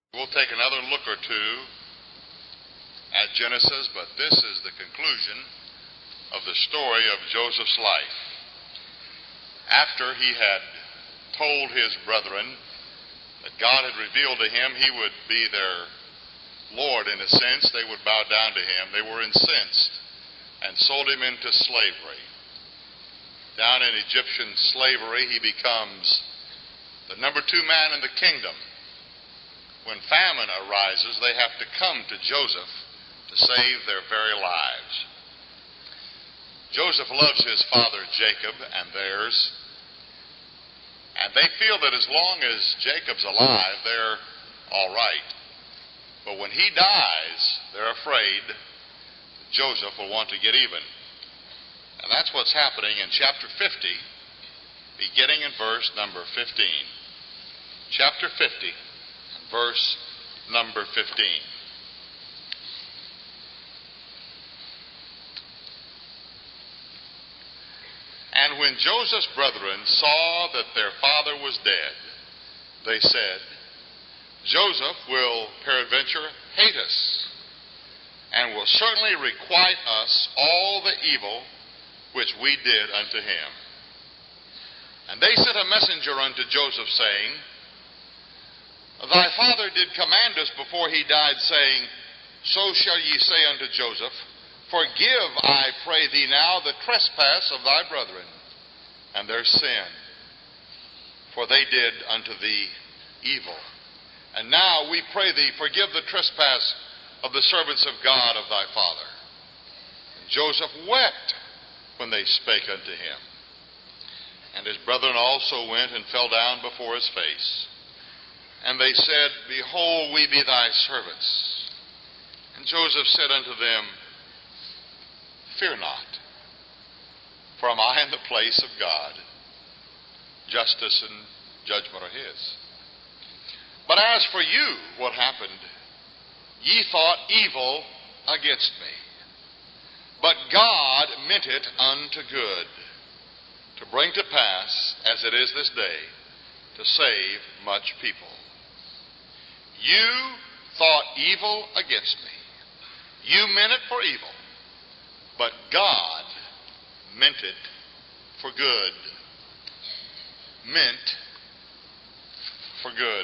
We'll take another look or two at Genesis, but this is the conclusion of the story of Joseph's life. After he had told his brethren that God had revealed to him he would be their Lord in a sense, they would bow down to him. They were incensed and sold him into slavery. Down in Egyptian slavery, he becomes the number 2 man in the kingdom. When famine arises, they have to come to Joseph to save their very lives. Joseph loves his father Jacob and theirs, and they feel that as long as Jacob's alive, they're all right. But when he dies, they're afraid Joseph will want to get even. And that's what's happening in chapter 50, beginning in verse number 15. Chapter 50. Verse number 15. And when Joseph's brethren saw that their father was dead, they said, Joseph will peradventure hate us, and will certainly requite us all the evil which we did unto him. And they sent a messenger unto Joseph, saying, Thy father did command us before he died, saying, So shall ye say unto Joseph, Forgive, I pray thee now, the trespass of thy brethren, and their sin, for they did unto thee evil. And now we pray thee, forgive the trespass of the servants of God of thy father. And Joseph wept when they spake unto him. And his brethren also went and fell down before his face. And they said, Behold, we be thy servants. And Joseph said unto them, Fear not, for am I in the place of God? Justice and judgment are his. But as for you, what happened? Ye thought evil against me. But God meant it unto good, to bring to pass, as it is this day, to save much people. You thought evil against me. You meant it for evil. But God meant it for good. Meant for good.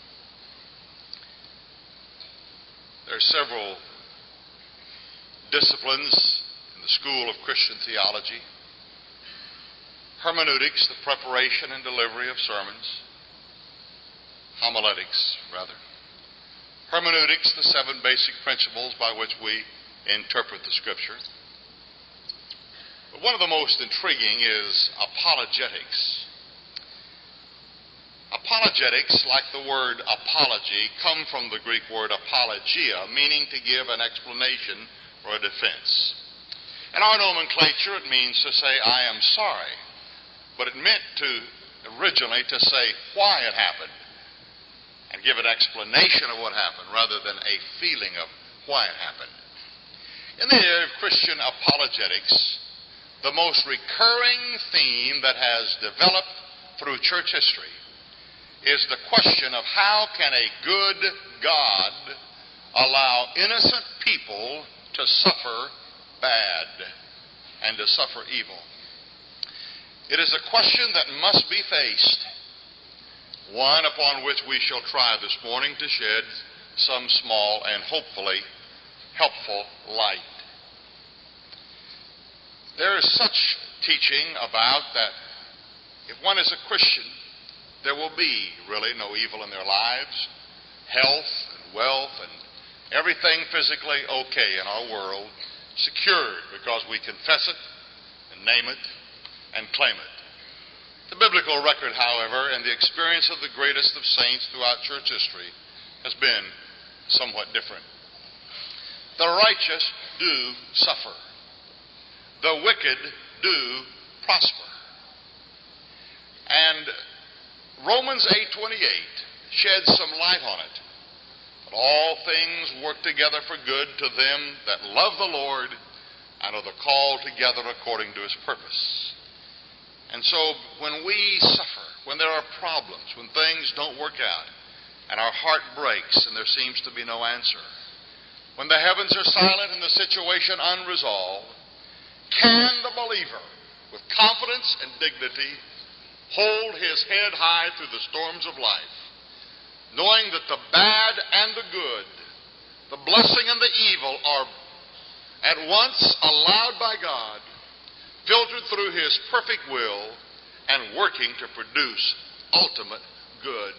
There are several disciplines in the school of Christian theology. Hermeneutics, the preparation and delivery of sermons. Homiletics, rather. Hermeneutics, the 7 basic principles by which we interpret the Scripture. But one of the most intriguing is apologetics. Apologetics, like the word apology, come from the Greek word apologia, meaning to give an explanation or a defense. In our nomenclature, it means to say, I am sorry. But it meant originally to say why it happened, and give an explanation of what happened rather than a feeling of why it happened. In the area of Christian apologetics, the most recurring theme that has developed through church history is the question of how can a good God allow innocent people to suffer bad and to suffer evil. It is a question that must be faced, one upon which we shall try this morning to shed some small and hopefully helpful light. There is such teaching about that if one is a Christian, there will be really no evil in their lives, health and wealth and everything physically okay in our world, secured because we confess it and name it and claim it. The biblical record, however, and the experience of the greatest of saints throughout church history has been somewhat different. The righteous do suffer. The wicked do prosper. And Romans 8:28 sheds some light on it. But all things work together for good to them that love the Lord and are the called together according to his purpose. And so when we suffer, when there are problems, when things don't work out, and our heart breaks and there seems to be no answer, when the heavens are silent and the situation unresolved, can the believer, with confidence and dignity, hold his head high through the storms of life, knowing that the bad and the good, the blessing and the evil are at once allowed by God, filtered through His perfect will, and working to produce ultimate good?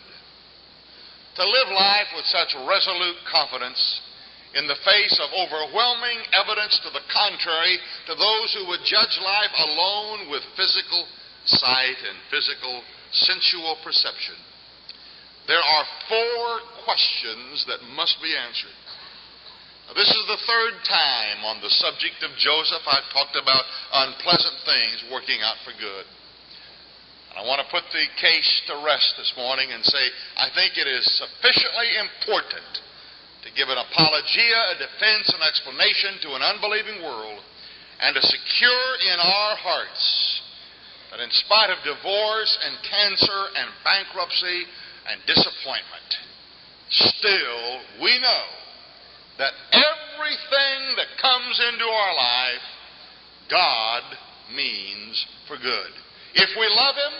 To live life with such resolute confidence in the face of overwhelming evidence to the contrary to those who would judge life alone with physical sight and physical sensual perception, there are 4 questions that must be answered. Now, this is the 3rd time on the subject of Joseph I've talked about unpleasant things working out for good. And I want to put the case to rest this morning and say I think it is sufficiently important to give an apologia, a defense, an explanation to an unbelieving world, and to secure in our hearts that in spite of divorce and cancer and bankruptcy and disappointment, still we know that everything that comes into our life, God means for good. If we love Him,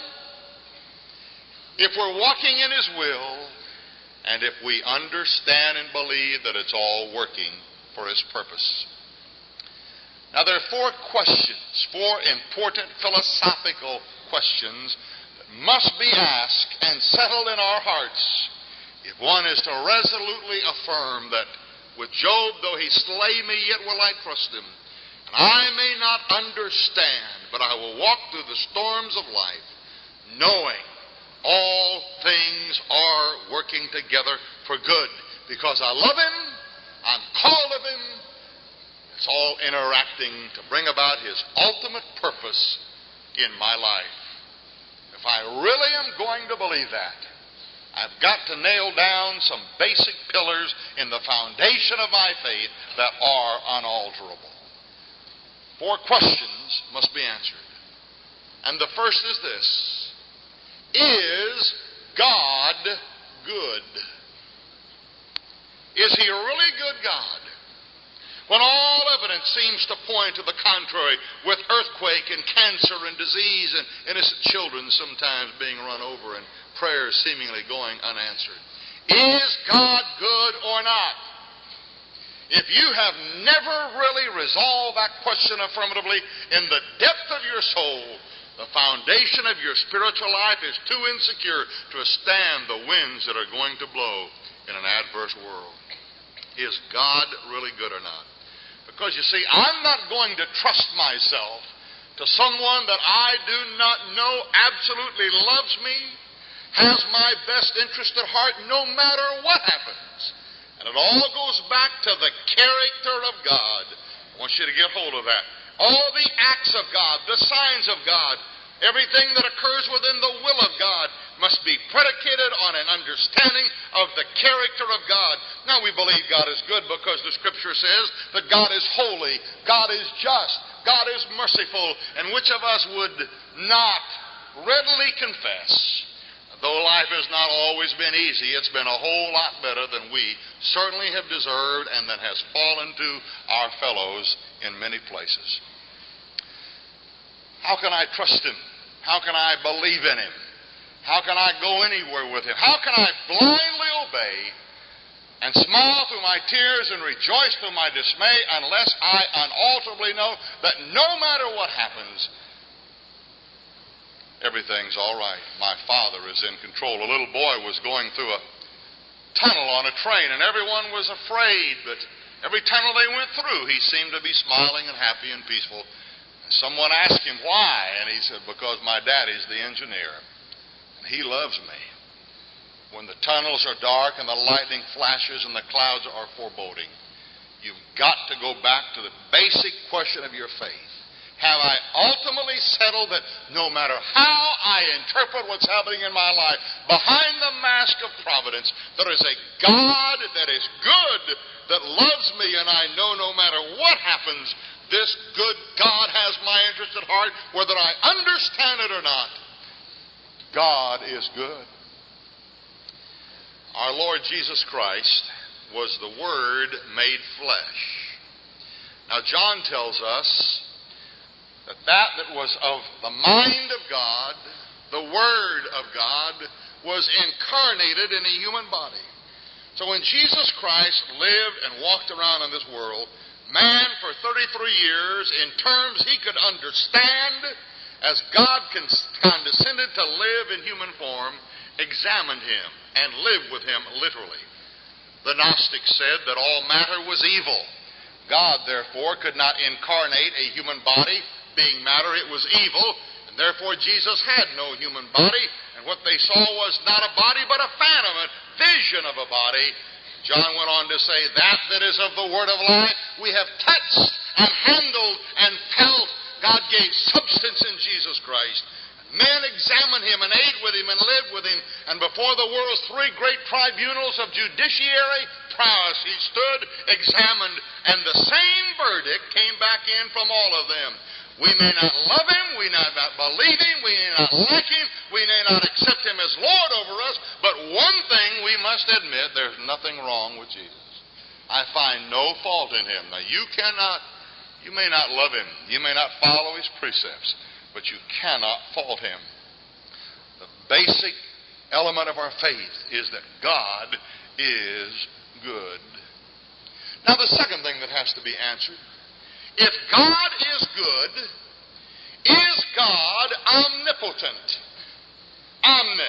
if we're walking in His will, and if we understand and believe that it's all working for His purpose. Now there are 4 questions, 4 important philosophical questions that must be asked and settled in our hearts if one is to resolutely affirm that with Job, though he slay me, yet will I trust him. And I may not understand, but I will walk through the storms of life, knowing all things are working together for good. Because I love Him, I'm called of Him, it's all interacting to bring about His ultimate purpose in my life. If I really am going to believe that, I've got to nail down some basic pillars in the foundation of my faith that are unalterable. 4 questions must be answered. And the first is this: is God good? Is He a really good God? When all evidence seems to point to the contrary, with earthquake and cancer and disease and innocent children sometimes being run over and prayers seemingly going unanswered. Is God good or not? If you have never really resolved that question affirmatively in the depth of your soul, the foundation of your spiritual life is too insecure to withstand the winds that are going to blow in an adverse world. Is God really good or not? Because you see, I'm not going to trust myself to someone that I do not know absolutely loves me, has my best interest at heart no matter what happens. And it all goes back to the character of God. I want you to get hold of that. All the acts of God, the signs of God, everything that occurs within the will of God must be predicated on an understanding of the character of God. Now we believe God is good because the Scripture says that God is holy, God is just, God is merciful, and which of us would not readily confess, though life has not always been easy, it's been a whole lot better than we certainly have deserved and that has fallen to our fellows in many places. How can I trust Him? How can I believe in Him? How can I go anywhere with Him? How can I blindly obey and smile through my tears and rejoice through my dismay unless I unalterably know that no matter what happens, everything's all right. My Father is in control. A little boy was going through a tunnel on a train, and everyone was afraid, but every tunnel they went through, he seemed to be smiling and happy and peaceful. Someone asked him why, and he said, because my daddy's the engineer, and he loves me. When the tunnels are dark and the lightning flashes and the clouds are foreboding, you've got to go back to the basic question of your faith. Have I ultimately settled that no matter how I interpret what's happening in my life, behind the mask of providence, there is a God that is good, that loves me, and I know no matter what happens, this good God has my interest at heart, whether I understand it or not. God is good. Our Lord Jesus Christ was the Word made flesh. Now, John tells us that was of the mind of God, the Word of God, was incarnated in a human body. So when Jesus Christ lived and walked around in this world, man for 33 years, in terms he could understand, as God condescended to live in human form, examined him and lived with him literally. The Gnostics said that all matter was evil. God, therefore, could not incarnate a human body. Being matter, it was evil, and therefore Jesus had no human body, and what they saw was not a body, but a phantom, a vision of a body. John went on to say, that is of the Word of life, we have touched and handled and felt. God gave substance in Jesus Christ. Men examined him and ate with him and lived with him. And before the world's three great tribunals of judiciary prowess, he stood, examined, and the same verdict came back in from all of them. We may not love him, we may not believe him, we may not like him, we may not accept him as Lord over us, but one thing we must admit, there's nothing wrong with Jesus. I find no fault in him. Now, you may not love him, you may not follow his precepts, but you cannot fault him. The basic element of our faith is that God is good. Now, the second thing that has to be answered, if God is good, is God omnipotent? Omni,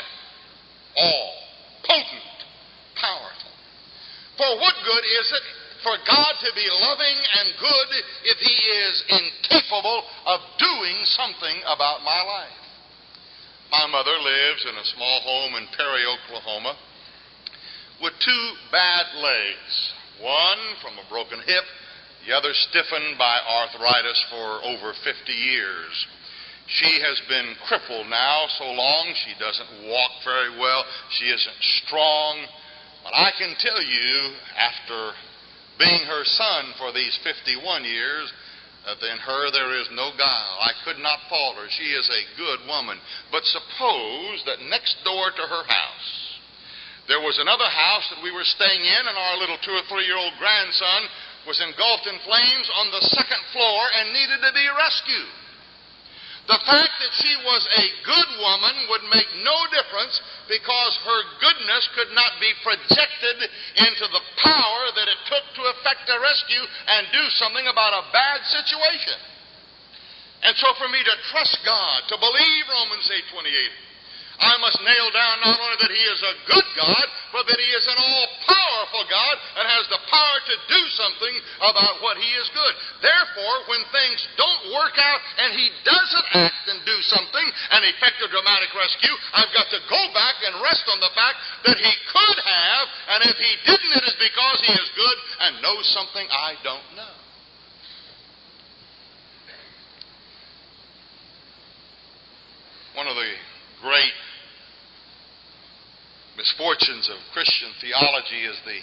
all, potent, powerful. For what good is it for God to be loving and good if he is incapable of doing something about my life? My mother lives in a small home in Perry, Oklahoma, with two bad legs. One from a broken hip, the other stiffened by arthritis for over 50 years. She has been crippled now so long she doesn't walk very well. She isn't strong. But I can tell you, after being her son for these 51 years, that in her there is no guile. I could not fault her. She is a good woman. But suppose that next door to her house, there was another house that we were staying in, and our little 2 or 3 year old grandson was engulfed in flames on the second floor and needed to be rescued. The fact that she was a good woman would make no difference because her goodness could not be projected into the power that it took to effect a rescue and do something about a bad situation. And so for me to trust God, to believe Romans 8:28, I must nail down not only that he is a good God, but that he is an all-powerful God and has the power to do something about what he is good. Therefore, when things don't work out and he doesn't act and do something and effect a dramatic rescue, I've got to go back and rest on the fact that he could have, and if he didn't, it is because he is good and knows something I don't know. One of the great misfortunes of Christian theology is the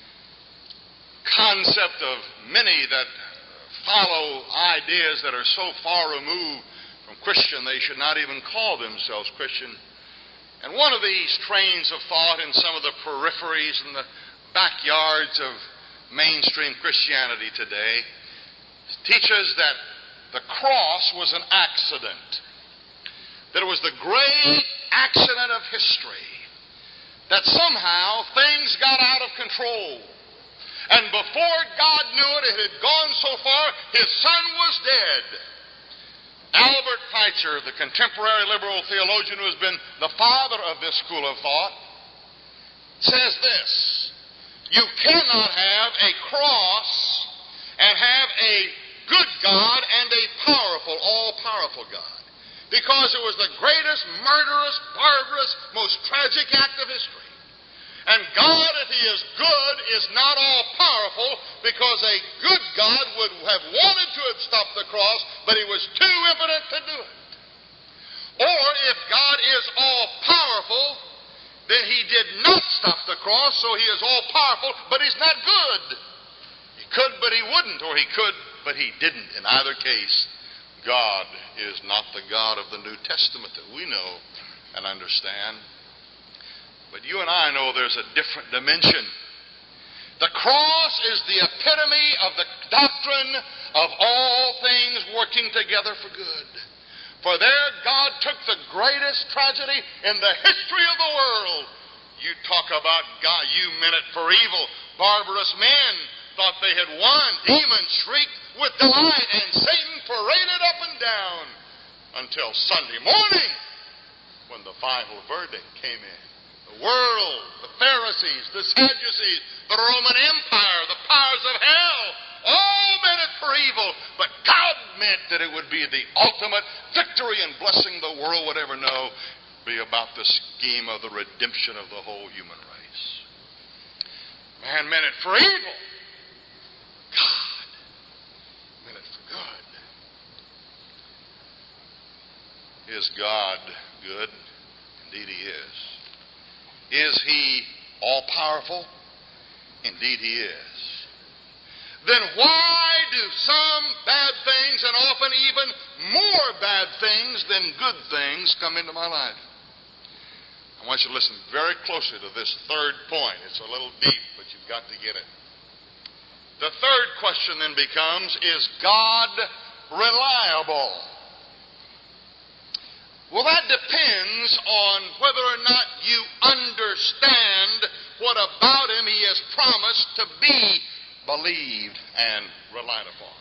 concept of many that follow ideas that are so far removed from Christian they should not even call themselves Christian. And one of these trains of thought in some of the peripheries and the backyards of mainstream Christianity today teaches that the cross was an accident. That it was the great accident of history. That somehow things got out of control. And before God knew it, it had gone so far, his son was dead. Albert Schweitzer, the contemporary liberal theologian who has been the father of this school of thought, says this: you cannot have a cross and have a good God and a powerful, all-powerful God. Because it was the greatest, murderous, barbarous, most tragic act of history. And God, if he is good, is not all-powerful, because a good God would have wanted to have stopped the cross, but he was too impotent to do it. Or if God is all-powerful, then he did not stop the cross, so he is all-powerful, but he's not good. He could, but he wouldn't, or he could, but he didn't. In either case, God is not the God of the New Testament that we know and understand. But you and I know there's a different dimension. The cross is the epitome of the doctrine of all things working together for good. For there God took the greatest tragedy in the history of the world. You talk about God, you meant it for evil. Barbarous men thought they had won. Demons shrieked with delight, and Satan paraded up and down until Sunday morning when the final verdict came in. The world, the Pharisees, the Sadducees, the Roman Empire, the powers of hell, all meant it for evil, but God meant that it would be the ultimate victory and blessing the world would ever know, be about the scheme of the redemption of the whole human race. Man meant it for evil. God meant it for good. Is God good? Indeed He is. Is He all-powerful? Indeed He is. Then why do some bad things, and often even more bad things than good things, come into my life? I want you to listen very closely to this third point. It's a little deep, but you've got to get it. The third question then becomes, is God reliable? Well, that depends on whether or not you understand what about Him He has promised to be believed and relied upon.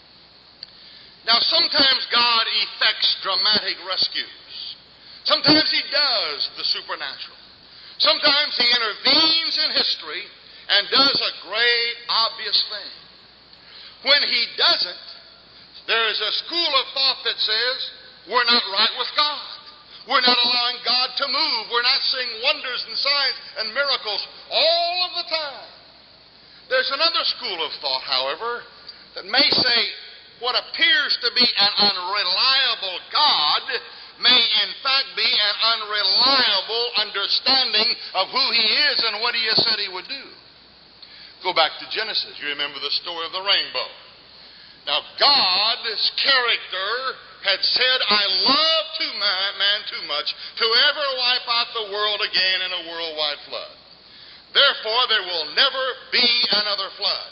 Now, sometimes God effects dramatic rescues. Sometimes He does the supernatural. Sometimes He intervenes in history and does a great, obvious thing. When He doesn't, there is a school of thought that says, we're not right with God. We're not allowing God to move. We're not seeing wonders and signs and miracles all of the time. There's another school of thought, however, that may say what appears to be an unreliable God may in fact be an unreliable understanding of who He is and what He has said He would do. Go back to Genesis. You remember the story of the rainbow. Now, God's character had said, I love man too much to ever wipe out the world again in a worldwide flood. Therefore, there will never be another flood.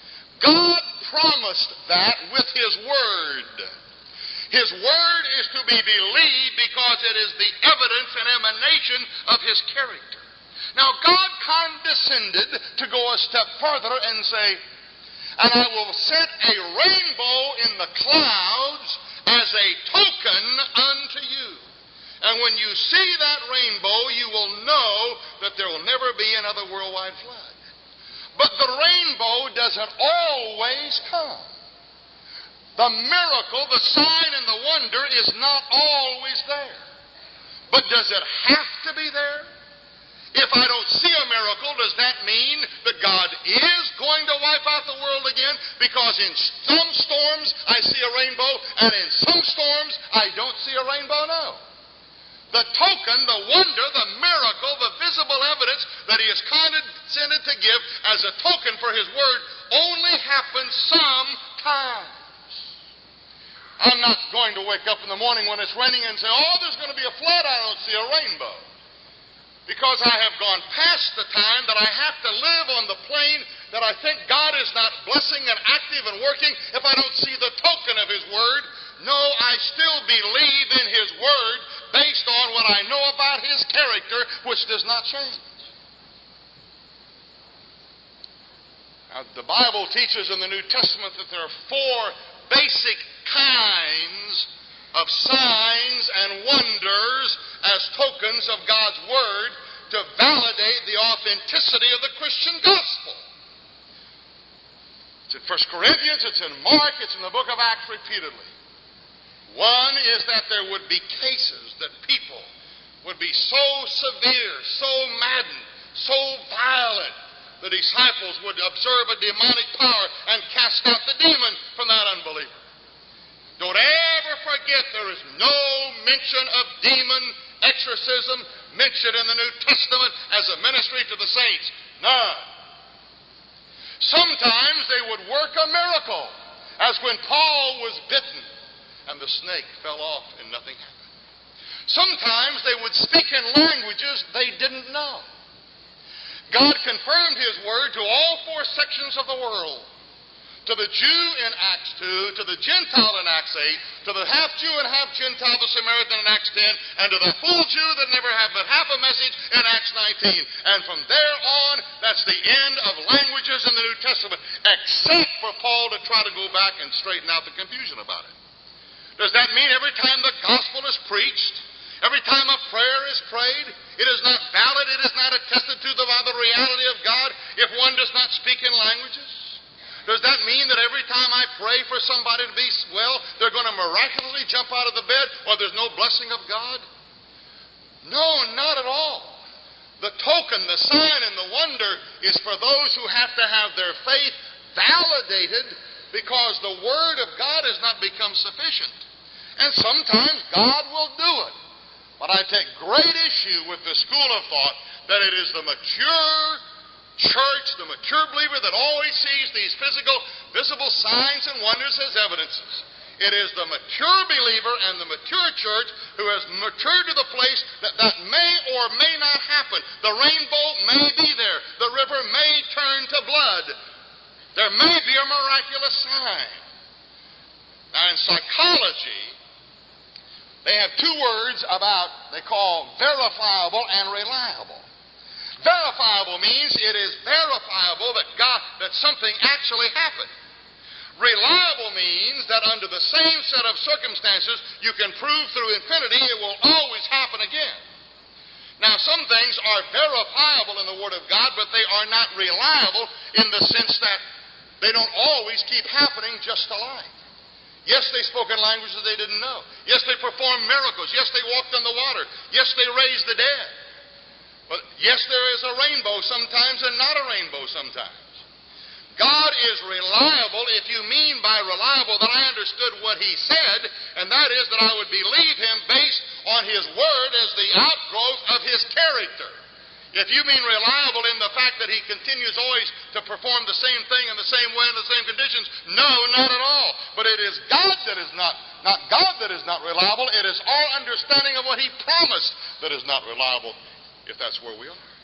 God promised that with His Word. His Word is to be believed because it is the evidence and emanation of His character. Now, God condescended to go a step further and say, and I will set a rainbow in the clouds as a token unto you. And when you see that rainbow, you will know that there will never be another worldwide flood. But the rainbow doesn't always come. The miracle, the sign, and the wonder is not always there. But does it have to be there? If I don't see a miracle, does that mean that God is going to wipe out the world again? Because in some storms I see a rainbow, and in some storms I don't see a rainbow? No. The token, the wonder, the miracle, the visible evidence that He has condescended to give as a token for His Word only happens sometimes. I'm not going to wake up in the morning when it's raining and say, oh, there's going to be a flood, I don't see a rainbow. Because I have gone past the time that I have to live on the plane that I think God is not blessing and active and working if I don't see the token of His Word. No, I still believe in His Word based on what I know about His character, which does not change. Now, the Bible teaches in the New Testament that there are four basic kinds of signs and wonders as tokens of God's Word to validate the authenticity of the Christian gospel. It's in 1 Corinthians, it's in Mark, it's in the book of Acts repeatedly. One is that there would be cases that people would be so severe, so maddened, so violent, the disciples would observe a demonic power and cast out the demon from that unbeliever. Don't ever forget there is no mention of demon exorcism mentioned in the New Testament as a ministry to the saints. None. Sometimes they would work a miracle, as when Paul was bitten and the snake fell off and nothing happened. Sometimes they would speak in languages they didn't know. God confirmed His word to all four sections of the world. To the Jew in Acts 2, to the Gentile in Acts 8, to the half-Jew and half-Gentile, the Samaritan in Acts 10, and to the full Jew that never had but half a message in Acts 19. And from there on, that's the end of languages in the New Testament, except for Paul to try to go back and straighten out the confusion about it. Does that mean every time the gospel is preached, every time a prayer is prayed, it is not valid, it is not attested to by the reality of God if one does not speak in languages? Does that mean that every time I pray for somebody to be well, they're going to miraculously jump out of the bed, or there's no blessing of God? No, not at all. The token, the sign, and the wonder is for those who have to have their faith validated because the Word of God has not become sufficient. And sometimes God will do it. But I take great issue with the school of thought that it is the mature church, the mature believer that always sees these physical, visible signs and wonders as evidences. It is the mature believer and the mature church who has matured to the place that that may or may not happen. The rainbow may be there. The river may turn to blood. There may be a miraculous sign. Now in psychology, they have two words they call verifiable and reliable. Verifiable means it is verifiable that something actually happened. Reliable means that under the same set of circumstances, you can prove through infinity it will always happen again. Now, some things are verifiable in the Word of God, but they are not reliable in the sense that they don't always keep happening just alike. Yes, they spoke in languages they didn't know. Yes, they performed miracles. Yes, they walked on the water. Yes, they raised the dead. But yes, there is a rainbow sometimes and not a rainbow sometimes. God is reliable if you mean by reliable that I understood what He said, and that is that I would believe Him based on His Word as the outgrowth of His character. If you mean reliable in the fact that He continues always to perform the same thing in the same way in the same conditions, no, not at all. But it is God that is not God that is not reliable. It is our understanding of what He promised that is not reliable, if that's where we are.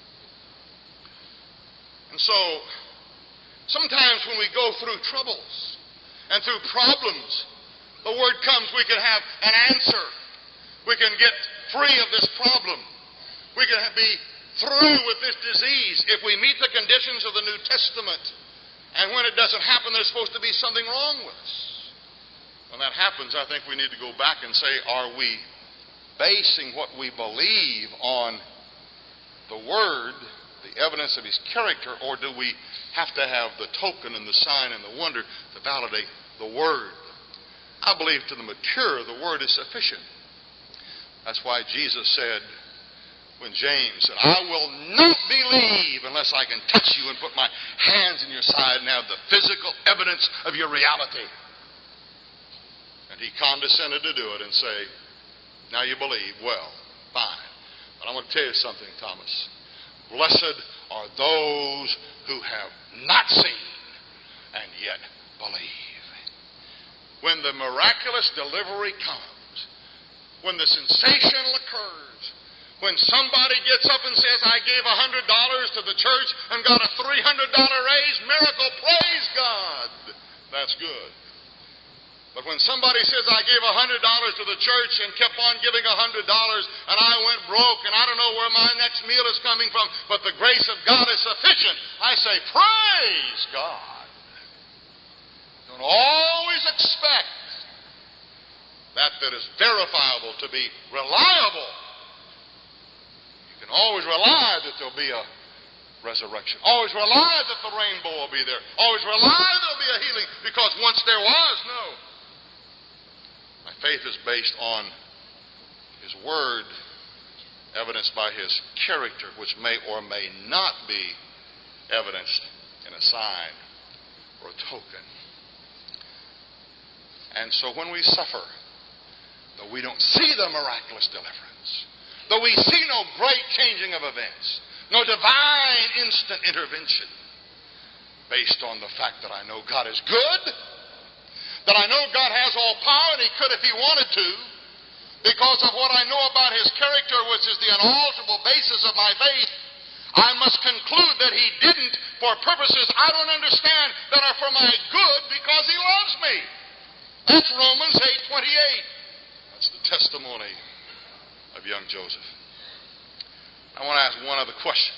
And so, sometimes when we go through troubles and through problems, the word comes, we can have an answer. We can get free of this problem. We can be through with this disease if we meet the conditions of the New Testament. And when it doesn't happen, there's supposed to be something wrong with us. When that happens, I think we need to go back and say, are we basing what we believe on the Word, the evidence of His character, or do we have to have the token and the sign and the wonder to validate the Word? I believe to the mature, the Word is sufficient. That's why Jesus said, when James said, I will not believe unless I can touch you and put my hands in your side and have the physical evidence of your reality. And He condescended to do it and say, now you believe. Well, fine. But I want to tell you something, Thomas. Blessed are those who have not seen and yet believe. When the miraculous delivery comes, when the sensational occurs, when somebody gets up and says, I gave $100 to the church and got a $300 raise, miracle, praise God. That's good. But when somebody says, I gave $100 to the church and kept on giving $100 and I went broke and I don't know where my next meal is coming from, but the grace of God is sufficient, I say, praise God. Don't always expect that is verifiable to be reliable. You can always rely that there'll be a resurrection. Always rely that the rainbow will be there. Always rely there'll be a healing, because once there was, no. My faith is based on His Word, evidenced by His character, which may or may not be evidenced in a sign or a token. And so when we suffer, though we don't see the miraculous deliverance, though we see no great changing of events, no divine instant intervention, based on the fact that I know God is good, that I know God has all power and He could if He wanted to, because of what I know about his character, which is the unalterable basis of my faith, I must conclude that he didn't for purposes I don't understand that are for my good because he loves me. That's Romans 8:28. That's the testimony of young Joseph. I want to ask one other question.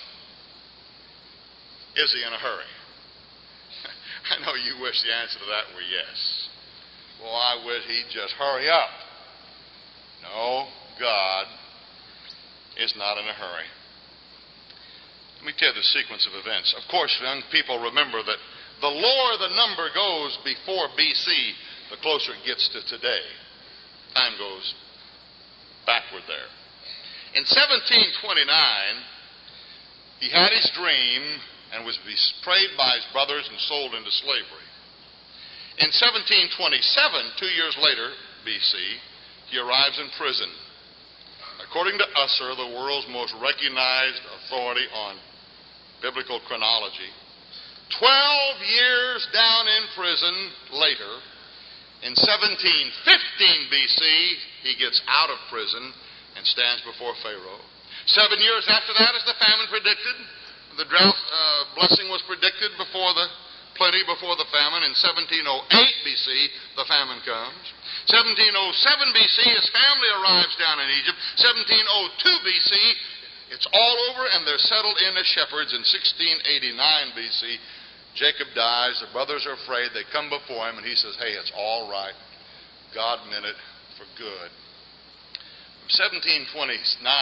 Is he in a hurry? I know you wish the answer to that were yes. Well, I wish he'd just hurry up. No, God is not in a hurry. Let me tell you the sequence of events. Of course, young people, remember that the lower the number goes before BC, the closer it gets to today. Time goes backward there. In 1729, he had his dream and was betrayed by his brothers and sold into slavery. In 1727, 2 years later, BC, he arrives in prison. According to Usser, the world's most recognized authority on biblical chronology, 12 years down in prison later, in 1715 BC, he gets out of prison and stands before Pharaoh. 7 years after that is the famine predicted. The drought blessing was predicted before the plenty before the famine. In 1708 BC, the famine comes. 1707 BC, his family arrives down in Egypt. 1702 BC, it's all over and they're settled in as shepherds. In 1689 BC, Jacob dies. The brothers are afraid. They come before him and he says, hey, it's all right. God meant it for good. From 1729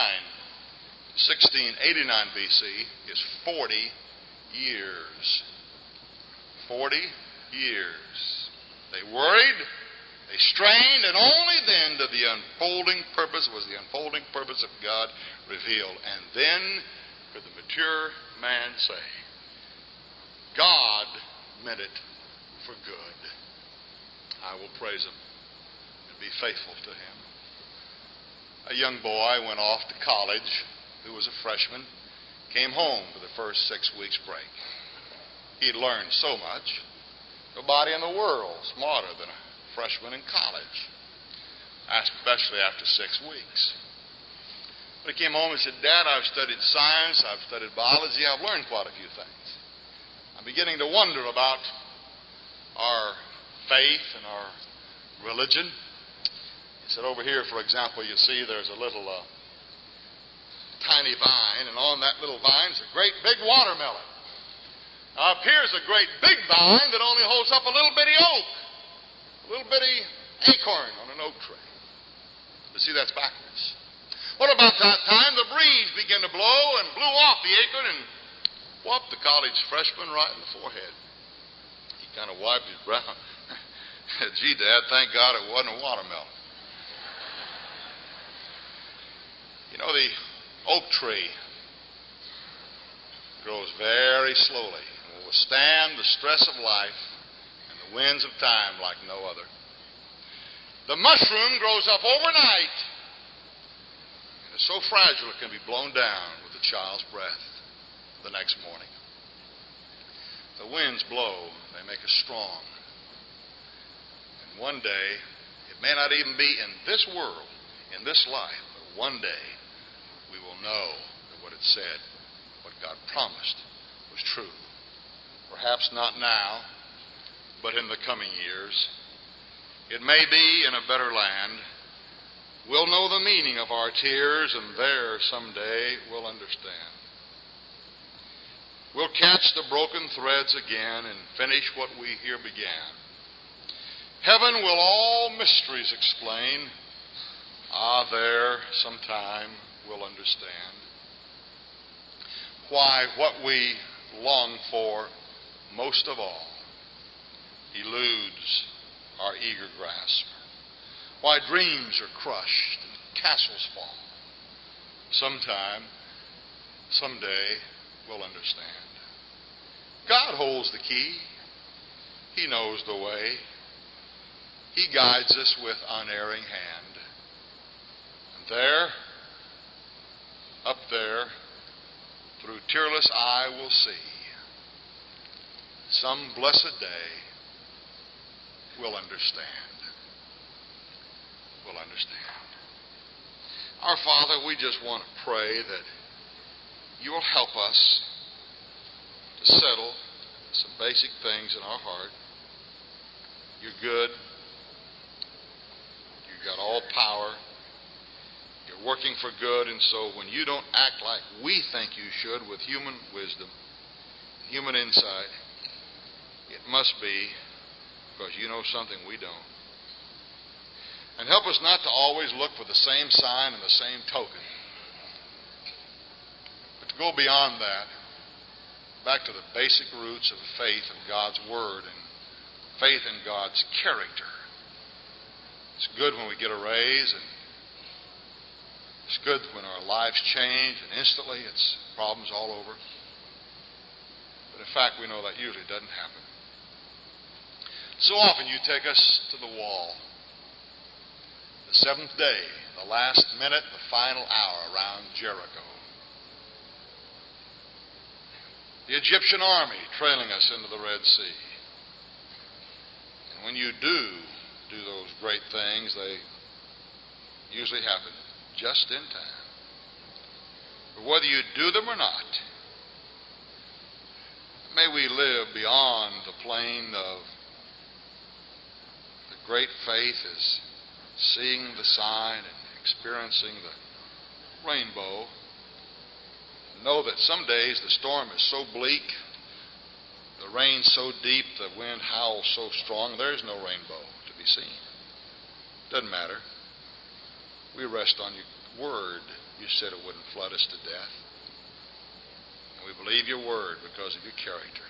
1689 BC is 40 years. 40 years. They worried, they strained, and only then did the unfolding purpose of God revealed. And then could the mature man say, God meant it for good. I will praise him and be faithful to him. A young boy went off to college who was a freshman, came home for the first 6 weeks break. He had learned so much. Nobody in the world smarter than a freshman in college, especially after 6 weeks. But he came home and said, Dad, I've studied science, I've studied biology, I've learned quite a few things. I'm beginning to wonder about our faith and our religion. He said, over here, for example, you see there's a little tiny vine, and on that little vine is a great big watermelon. Now, up here is a great big vine that only holds up a little bitty oak, a little bitty acorn on an oak tree. You see, that's backwards. What about that time the breeze began to blow and blew off the acorn and whopped the college freshman right in the forehead? He kind of wiped his brow. Gee, Dad, thank God it wasn't a watermelon. You know, the oak tree grows very slowly and will withstand the stress of life and the winds of time like no other. The mushroom grows up overnight and is so fragile it can be blown down with a child's breath the next morning. The winds blow, they make us strong. And one day, it may not even be in this world, in this life, but one day, we will know that what it said, what God promised, was true. Perhaps not now, but in the coming years. It may be in a better land. We'll know the meaning of our tears, and there someday we'll understand. We'll catch the broken threads again and finish what we here began. Heaven will all mysteries explain. There sometime we'll understand why what we long for most of all eludes our eager grasp, why dreams are crushed and castles fall. Someday we'll understand. God holds the key. He knows the way. He guides us with unerring hand. And up there, through tearless eye we'll see. Some blessed day, we'll understand. We'll understand. Our Father, we just want to pray that you will help us to settle some basic things in our heart. You're good. You've got all power. You're working for good, and so when you don't act like we think you should with human wisdom, human insight, it must be because you know something we don't. And help us not to always look for the same sign and the same token, but to go beyond that, back to the basic roots of faith in God's Word and faith in God's character. It's good when we get a raise, and it's good when our lives change, and instantly it's problems all over. But in fact, we know that usually doesn't happen. So often you take us to the wall. The seventh day, the last minute, the final hour around Jericho. The Egyptian army trailing us into the Red Sea. And when you do those great things, they usually happen just in time. But whether you do them or not, may we live beyond the plane of the great faith as seeing the sign and experiencing the rainbow. Know that some days the storm is so bleak, the rain so deep, the wind howls so strong, there's no rainbow to be seen. Doesn't matter. We rest on your word. You said it wouldn't flood us to death. And we believe your word because of your character.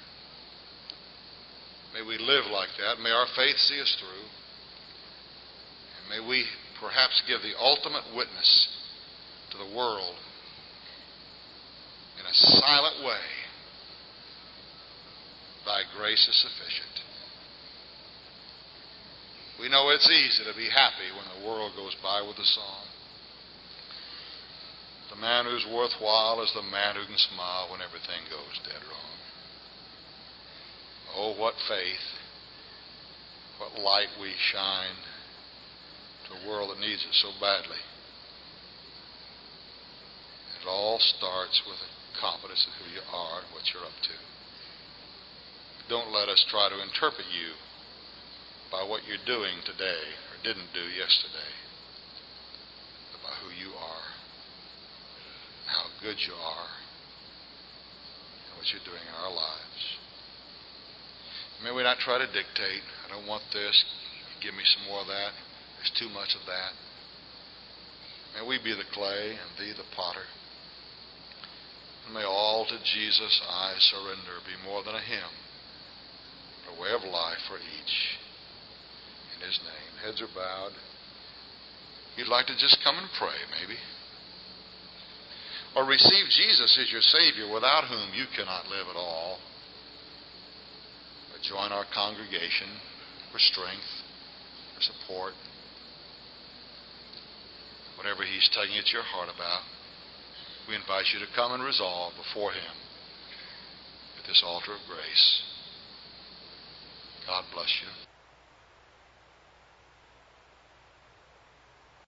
May we live like that. May our faith see us through. And may we perhaps give the ultimate witness to the world in a silent way. Thy grace is sufficient. We know it's easy to be happy when the world goes by with a song. The man who's worthwhile is the man who can smile when everything goes dead wrong. Oh, what faith, what light we shine to a world that needs it so badly. It all starts with a confidence in who you are and what you're up to. Don't let us try to interpret you by what you're doing today or didn't do yesterday, but by who you are, and how good you are, and what you're doing in our lives. May we not try to dictate. I don't want this. Give me some more of that. There's too much of that. May we be the clay and thee the potter. And may all to Jesus I surrender be more than a hymn, but a way of life for each. In his name. Heads are bowed. You'd like to just come and pray, maybe. Or receive Jesus as your Savior, without whom you cannot live at all. But join our congregation for strength, for support. Whatever he's tugging at your heart about, we invite you to come and resolve before him at this altar of grace. God bless you.